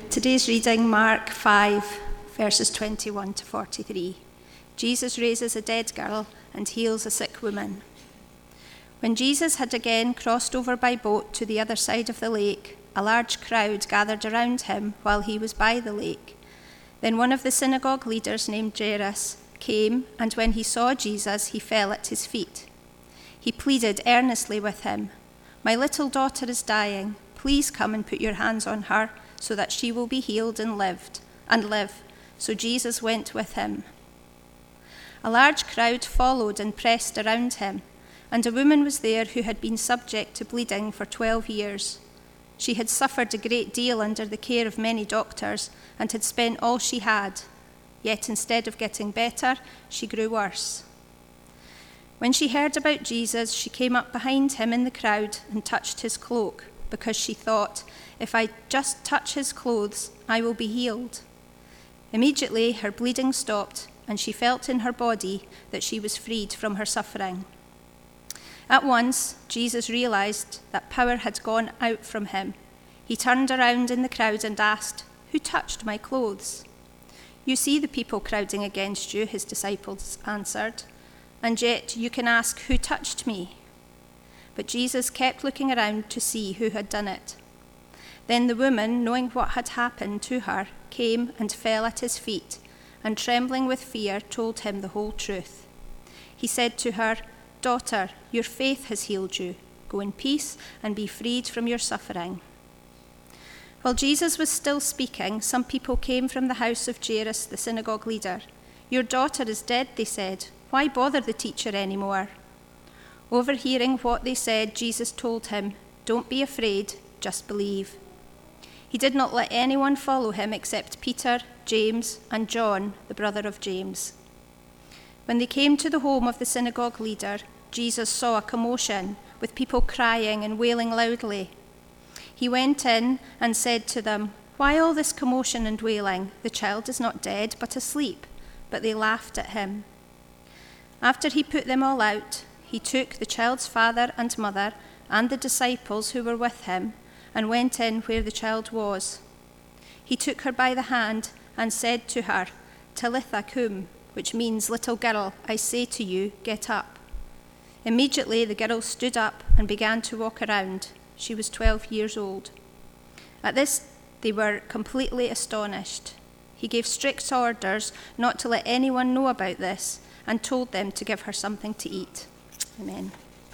Today's reading, Mark 5, verses 21 to 43. Jesus raises a dead girl and heals a sick woman. When Jesus had again crossed over by boat to the other side of the lake, a large crowd gathered around him while he was by the lake. Then one of the synagogue leaders named Jairus came, and when he saw Jesus, he fell at his feet. He pleaded earnestly with him, "My little daughter is dying. Please come and put your hands on her, so that she will be healed and live." So Jesus went with him. A large crowd followed and pressed around him, and a woman was there who had been subject to bleeding for 12 years. She had suffered a great deal under the care of many doctors and had spent all she had. Yet instead of getting better, she grew worse. When she heard about Jesus, she came up behind him in the crowd and touched his cloak, because she thought, "If I just touch his clothes, I will be healed." Immediately, her bleeding stopped, and she felt in her body that she was freed from her suffering. At once, Jesus realized that power had gone out from him. He turned around in the crowd and asked, "Who touched my clothes?" "You see the people crowding against you," his disciples answered, "and yet you can ask, 'Who touched me?'" But Jesus kept looking around to see who had done it. Then the woman, knowing what had happened to her, came and fell at his feet, and trembling with fear, told him the whole truth. He said to her, "Daughter, your faith has healed you. Go in peace and be freed from your suffering." While Jesus was still speaking, some people came from the house of Jairus, the synagogue leader. "Your daughter is dead," they said. "Why bother the teacher anymore?" Overhearing what they said, Jesus told him, "Don't be afraid, just believe." He did not let anyone follow him except Peter, James, and John, the brother of James. When they came to the home of the synagogue leader, Jesus saw a commotion, with people crying and wailing loudly. He went in and said to them, "Why all this commotion and wailing? The child is not dead, but asleep." But they laughed at him. After he put them all out, he took the child's father and mother and the disciples who were with him and went in where the child was. He took her by the hand and said to her, "Talitha cum," which means, "Little girl, I say to you, get up." Immediately the girl stood up and began to walk around. She was 12 years old. At this, they were completely astonished. He gave strict orders not to let anyone know about this and told them to give her something to eat. Amen.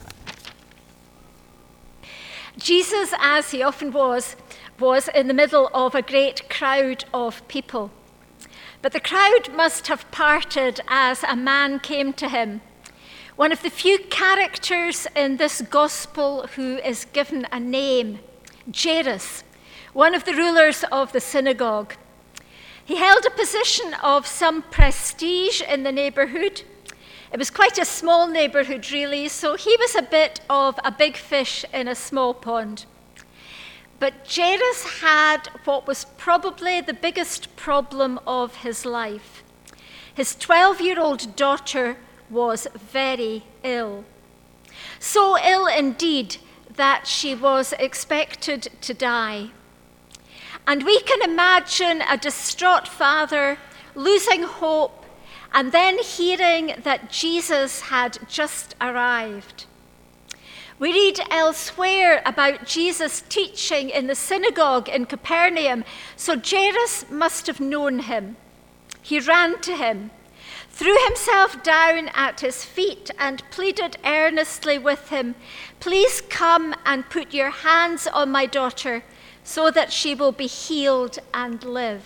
Jesus, as he often was in the middle of a great crowd of people. But the crowd must have parted as a man came to him, one of the few characters in this gospel who is given a name, Jairus, one of the rulers of the synagogue. He held a position of some prestige in the neighborhood. It was quite a small neighborhood, really, so he was a bit of a big fish in a small pond. But Jairus had what was probably the biggest problem of his life. His 12-year-old daughter was very ill. So ill indeed that she was expected to die. And we can imagine a distraught father losing hope and then hearing that Jesus had just arrived. We read elsewhere about Jesus teaching in the synagogue in Capernaum, so Jairus must have known him. He ran to him, threw himself down at his feet, and pleaded earnestly with him, "Please come and put your hands on my daughter so that she will be healed and live."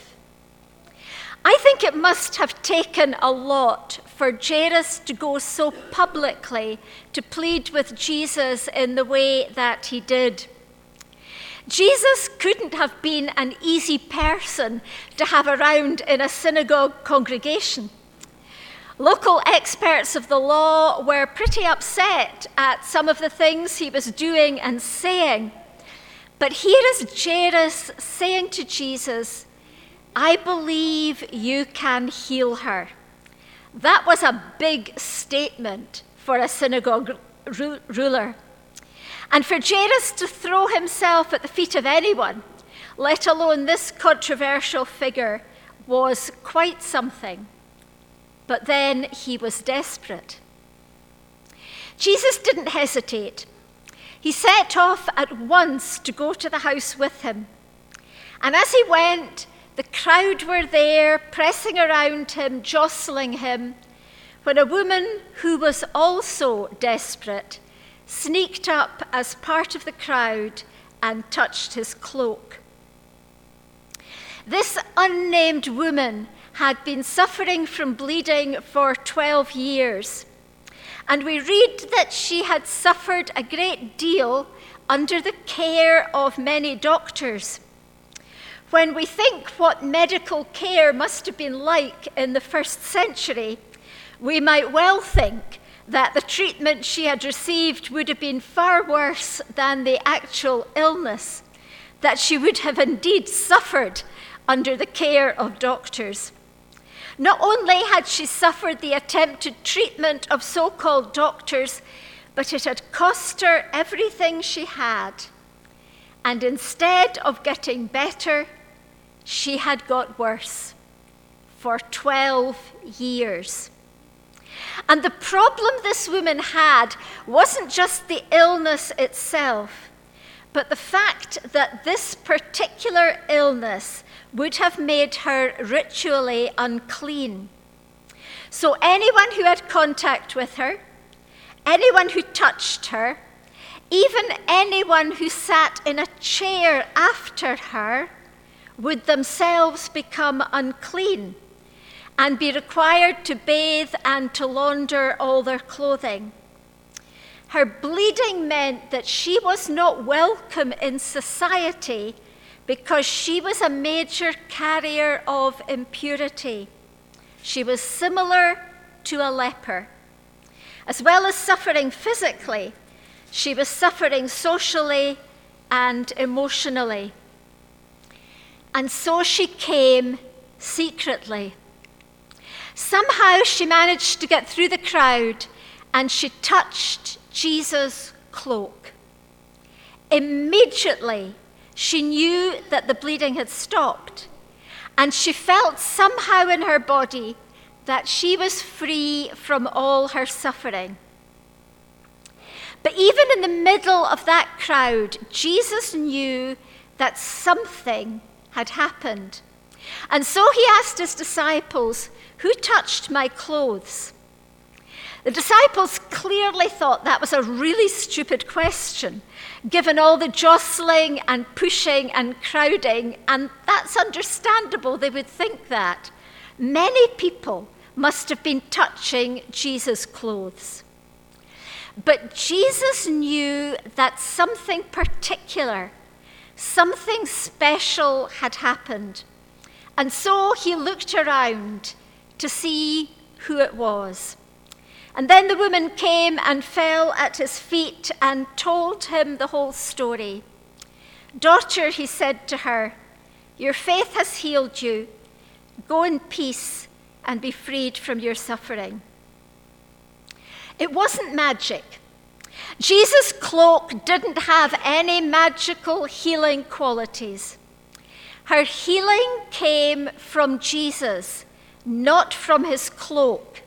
I think it must have taken a lot for Jairus to go so publicly to plead with Jesus in the way that he did. Jesus couldn't have been an easy person to have around in a synagogue congregation. Local experts of the law were pretty upset at some of the things he was doing and saying. But here is Jairus saying to Jesus, "I believe you can heal her." That was a big statement for a synagogue ruler. And for Jairus to throw himself at the feet of anyone, let alone this controversial figure, was quite something. But then he was desperate. Jesus didn't hesitate. He set off at once to go to the house with him. And as he went, the crowd were there, pressing around him, jostling him, when a woman who was also desperate sneaked up as part of the crowd and touched his cloak. This unnamed woman had been suffering from bleeding for 12 years. And we read that she had suffered a great deal under the care of many doctors. When we think what medical care must have been like in the first century, we might well think that the treatment she had received would have been far worse than the actual illness, that she would have indeed suffered under the care of doctors. Not only had she suffered the attempted treatment of so-called doctors, but it had cost her everything she had. And instead of getting better, she had got worse for 12 years. And the problem this woman had wasn't just the illness itself, but the fact that this particular illness would have made her ritually unclean. So anyone who had contact with her, anyone who touched her, even anyone who sat in a chair after her, would themselves become unclean and be required to bathe and to launder all their clothing. Her bleeding meant that she was not welcome in society because she was a major carrier of impurity. She was similar to a leper. As well as suffering physically, she was suffering socially and emotionally. And so she came secretly. Somehow she managed to get through the crowd and she touched Jesus' cloak. Immediately, she knew that the bleeding had stopped, and she felt somehow in her body that she was free from all her suffering. But even in the middle of that crowd, Jesus knew that something had happened. And so he asked his disciples, "Who touched my clothes?" The disciples clearly thought that was a really stupid question, given all the jostling and pushing and crowding, and that's understandable, they would think that. Many people must have been touching Jesus' clothes. But Jesus knew that something particular, something special had happened. And so he looked around to see who it was. And then the woman came and fell at his feet and told him the whole story. "Daughter," he said to her, "your faith has healed you. Go in peace and be freed from your suffering." It wasn't magic. Jesus' cloak didn't have any magical healing qualities. Her healing came from Jesus, not from his cloak.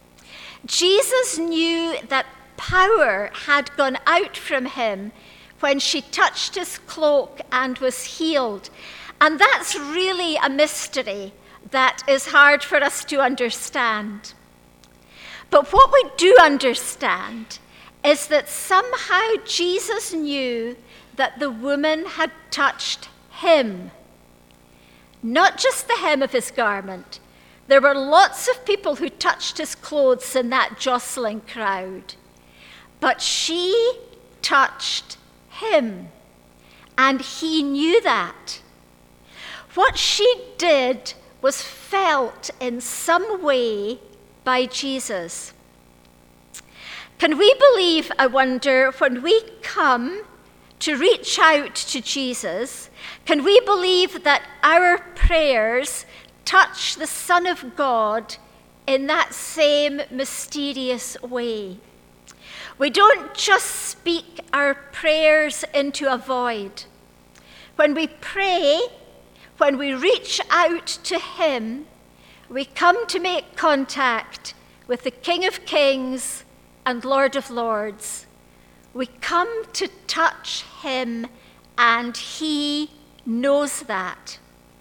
Jesus knew that power had gone out from him when she touched his cloak and was healed. And that's really a mystery that is hard for us to understand. But what we do understand is that somehow Jesus knew that the woman had touched him. Not just the hem of his garment. There were lots of people who touched his clothes in that jostling crowd. But she touched him, and he knew that. What she did was felt in some way by Jesus. Can we believe, I wonder, when we come to reach out to Jesus, can we believe that our prayers touch the Son of God in that same mysterious way? We don't just speak our prayers into a void. When we pray, when we reach out to him, we come to make contact with the King of Kings and Lord of Lords. We come to touch him, and he knows that.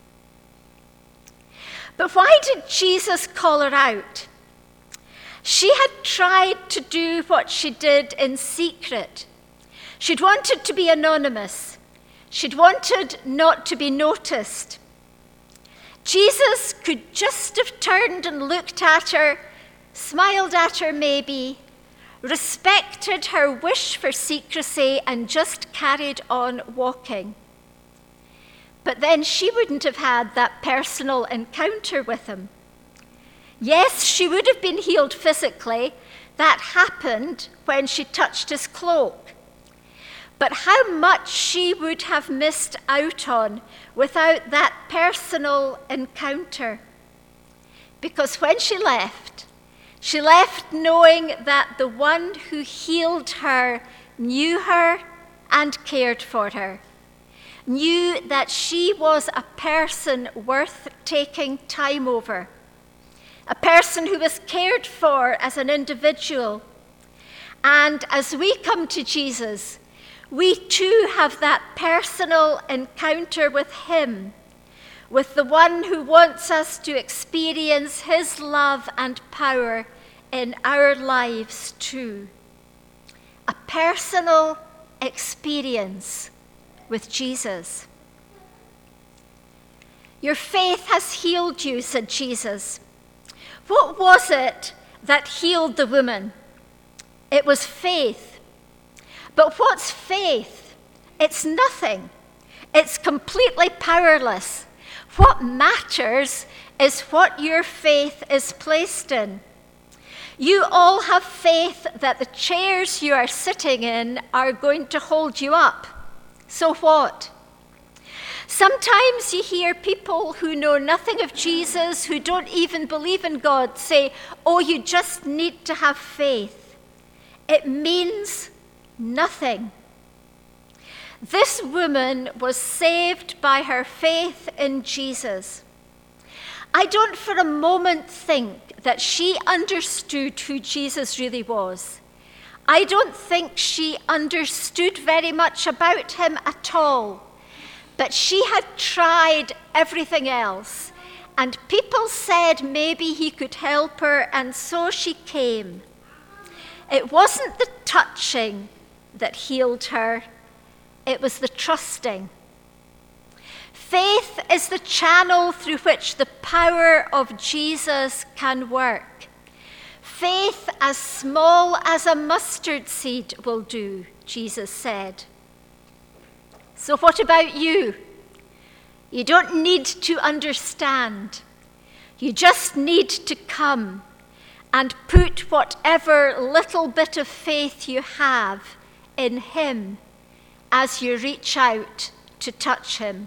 But why did Jesus call her out? She had tried to do what she did in secret. She'd wanted to be anonymous. She'd wanted not to be noticed. Jesus could just have turned and looked at her, smiled at her maybe, respected her wish for secrecy, and just carried on walking. But then she wouldn't have had that personal encounter with him. Yes, she would have been healed physically. That happened when she touched his cloak. But how much she would have missed out on without that personal encounter. Because when she left knowing that the one who healed her knew her and cared for her, knew that she was a person worth taking time over, a person who was cared for as an individual. And as we come to Jesus, we too have that personal encounter with him, with the one who wants us to experience his love and power in our lives too. A personal experience with Jesus. Your faith has healed you, said Jesus. What was it that healed the woman? It was faith. But what's faith? It's nothing. It's completely powerless. What matters is what your faith is placed in. You all have faith that the chairs you are sitting in are going to hold you up. So what? Sometimes you hear people who know nothing of Jesus, who don't even believe in God, say, oh, you just need to have faith. It means nothing. This woman was saved by her faith in Jesus. I don't for a moment think that she understood who Jesus really was. I don't think she understood very much about him at all. But she had tried everything else, and people said maybe he could help her, and so she came. It wasn't the touching that healed her, it was the trusting. Faith is the channel through which the power of Jesus can work. Faith as small as a mustard seed will do, Jesus said. So what about you? You don't need to understand. You just need to come and put whatever little bit of faith you have in him as you reach out to touch him.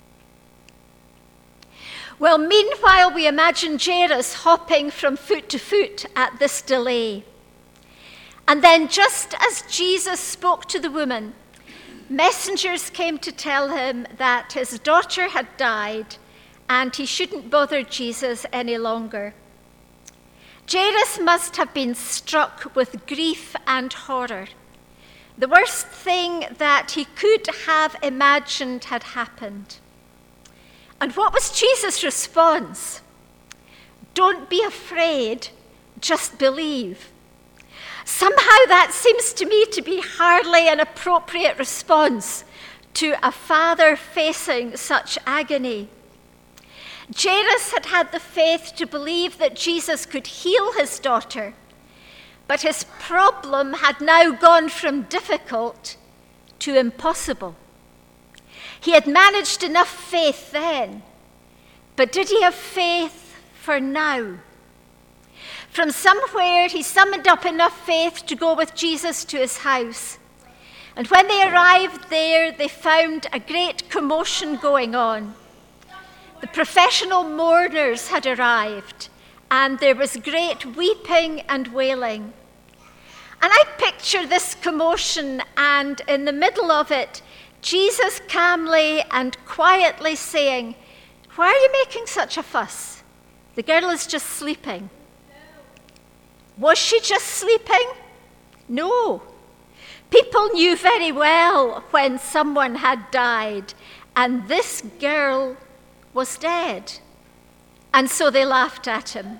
Well, meanwhile, we imagine Jairus hopping from foot to foot at this delay. And then just as Jesus spoke to the woman, messengers came to tell him that his daughter had died and he shouldn't bother Jesus any longer. Jairus must have been struck with grief and horror. The worst thing that he could have imagined had happened. And what was Jesus' response? Don't be afraid, just believe. Somehow that seems to me to be hardly an appropriate response to a father facing such agony. Jairus had had the faith to believe that Jesus could heal his daughter, but his problem had now gone from difficult to impossible. He had managed enough faith then, but did he have faith for now? From somewhere, he summoned up enough faith to go with Jesus to his house. And when they arrived there, they found a great commotion going on. The professional mourners had arrived, and there was great weeping and wailing. And I picture this commotion, and in the middle of it, Jesus calmly and quietly saying, "Why are you making such a fuss? The girl is just sleeping." Was she just sleeping? No. People knew very well when someone had died, and this girl was dead. And so they laughed at him.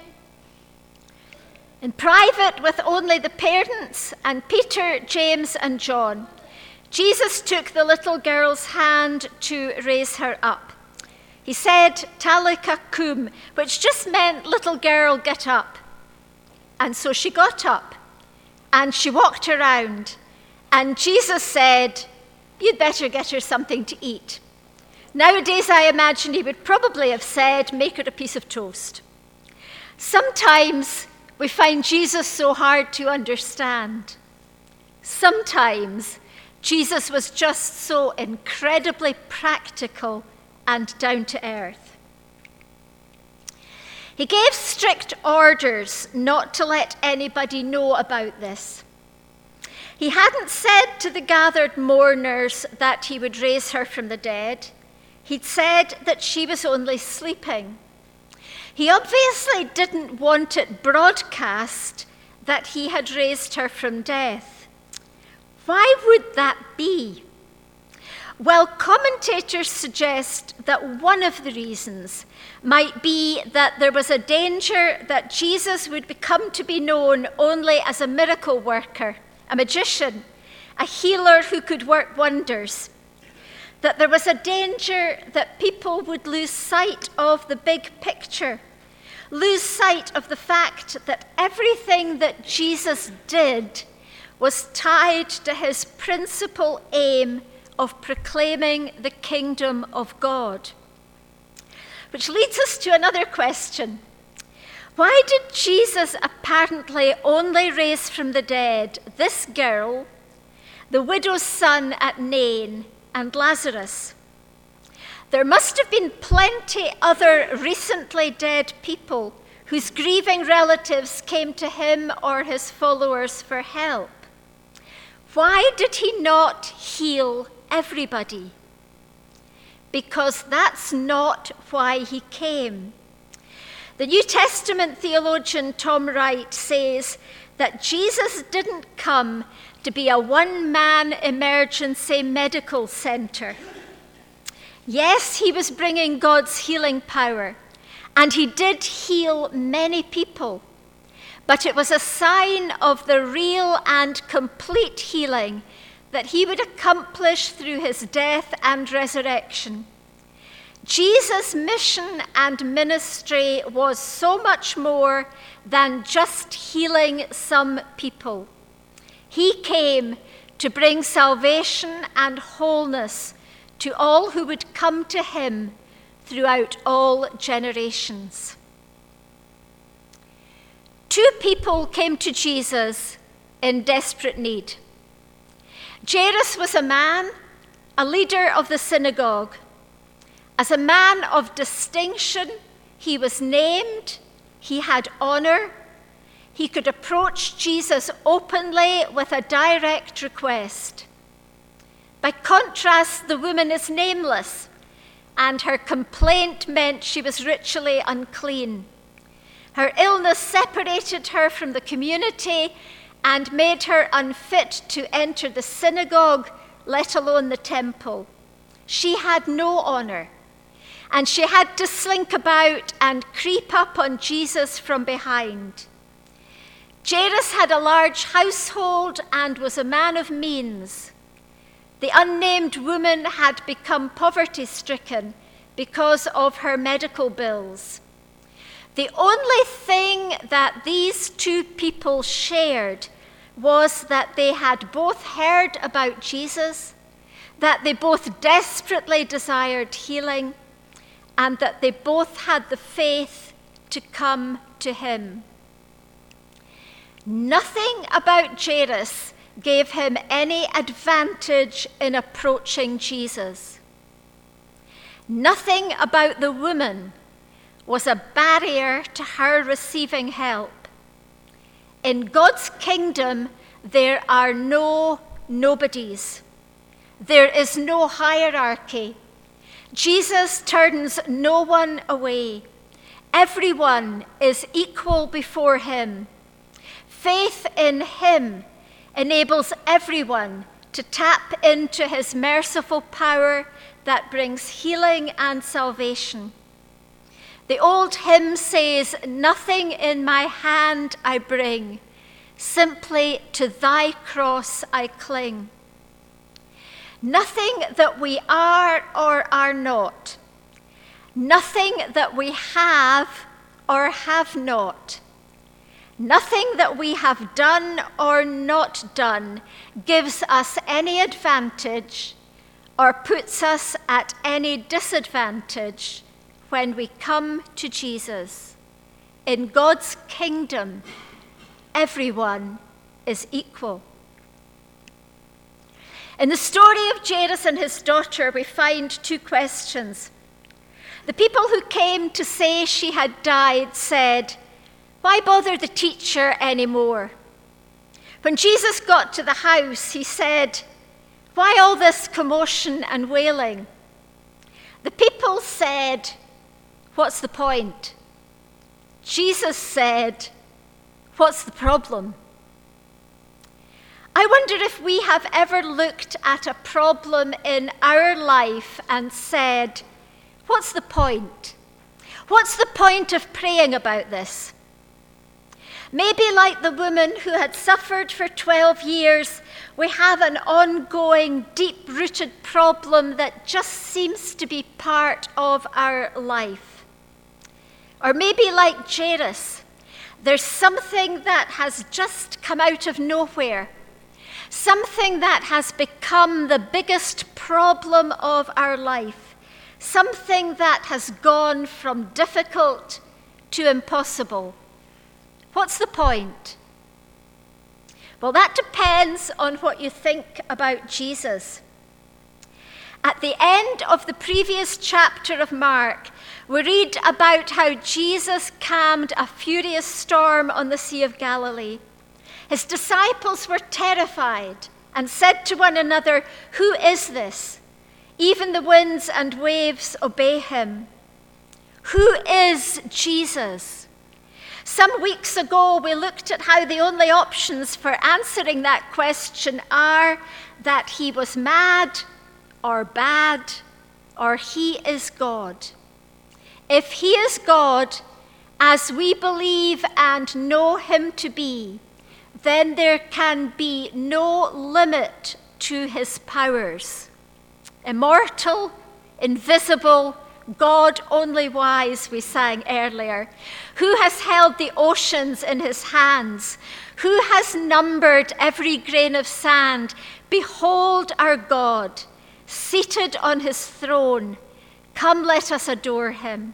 In private, with only the parents and Peter, James, and John, Jesus took the little girl's hand to raise her up. He said, "Talitha cum," which just meant, "Little girl, get up." And so she got up, and she walked around, and Jesus said, "You'd better get her something to eat." Nowadays, I imagine he would probably have said, "Make her a piece of toast." Sometimes we find Jesus so hard to understand. Sometimes Jesus was just so incredibly practical and down to earth. He gave strict orders not to let anybody know about this. He hadn't said to the gathered mourners that he would raise her from the dead. He'd said that she was only sleeping. He obviously didn't want it broadcast that he had raised her from death. Why would that be? Well, commentators suggest that one of the reasons might be that there was a danger that Jesus would become to be known only as a miracle worker, a magician, a healer who could work wonders. That there was a danger that people would lose sight of the big picture, lose sight of the fact that everything that Jesus did was tied to his principal aim of proclaiming the kingdom of God. Which leads us to another question. Why did Jesus apparently only raise from the dead this girl, the widow's son at Nain, and Lazarus? There must have been plenty other recently dead people whose grieving relatives came to him or his followers for help. Why did he not heal everybody? Because that's not why he came. The New Testament theologian Tom Wright says that Jesus didn't come to be a one-man emergency medical center. Yes, he was bringing God's healing power, and he did heal many people, but it was a sign of the real and complete healing that he would accomplish through his death and resurrection. Jesus' mission and ministry was so much more than just healing some people. He came to bring salvation and wholeness to all who would come to him throughout all generations. Two people came to Jesus in desperate need. Jairus was a man, a leader of the synagogue. As a man of distinction, he was named, he had honor, he could approach Jesus openly with a direct request. By contrast, the woman is nameless, and her complaint meant she was ritually unclean. Her illness separated her from the community and made her unfit to enter the synagogue, let alone the temple. She had no honor, and she had to slink about and creep up on Jesus from behind. Jairus had a large household and was a man of means. The unnamed woman had become poverty-stricken because of her medical bills. The only thing that these two people shared was that they had both heard about Jesus, that they both desperately desired healing, and that they both had the faith to come to him. Nothing about Jairus gave him any advantage in approaching Jesus. Nothing about the woman was a barrier to her receiving help. In God's kingdom, there are no nobodies. There is no hierarchy. Jesus turns no one away. Everyone is equal before him. Faith in him enables everyone to tap into his merciful power that brings healing and salvation. The old hymn says, "Nothing in my hand I bring, simply to thy cross I cling." Nothing that we are or are not, nothing that we have or have not, nothing that we have done or not done gives us any advantage or puts us at any disadvantage when we come to Jesus. In God's kingdom, everyone is equal. In the story of Jairus and his daughter, we find two questions. The people who came to say she had died said, "Why bother the teacher anymore?" When Jesus got to the house, he said, "Why all this commotion and wailing?" The people said, "What's the point?" Jesus said, "What's the problem?" I wonder if we have ever looked at a problem in our life and said, "What's the point? What's the point of praying about this?" Maybe like the woman who had suffered for 12 years, we have an ongoing, deep-rooted problem that just seems to be part of our life. Or maybe like Jairus, there's something that has just come out of nowhere, something that has become the biggest problem of our life, something that has gone from difficult to impossible. What's the point? Well, that depends on what you think about Jesus. At the end of the previous chapter of Mark, we read about how Jesus calmed a furious storm on the Sea of Galilee. His disciples were terrified and said to one another, "Who is this? Even the winds and waves obey him." Who is Jesus? Some weeks ago, we looked at how the only options for answering that question are that he was mad or bad or he is God. If he is God, as we believe and know him to be, then there can be no limit to his powers. Immortal, invisible, God only wise, we sang earlier. Who has held the oceans in his hands? Who has numbered every grain of sand? Behold our God, seated on his throne. Come, let us adore him.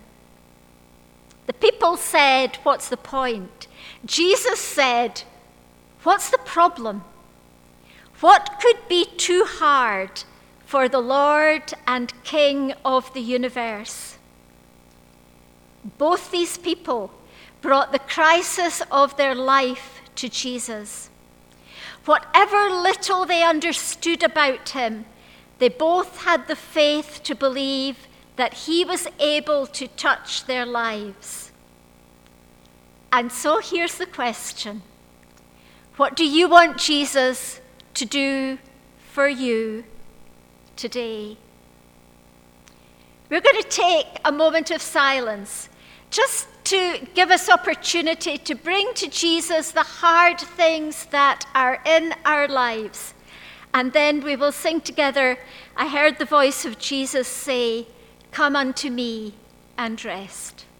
The people said, "What's the point?" Jesus said, "What's the problem? What could be too hard for the Lord and King of the universe?" Both these people brought the crisis of their life to Jesus. Whatever little they understood about him, they both had the faith to believe that he was able to touch their lives. And so here's the question. What do you want Jesus to do for you today? We're going to take a moment of silence just to give us opportunity to bring to Jesus the hard things that are in our lives. And then we will sing together, "I heard the voice of Jesus say, 'Come unto me and rest.'"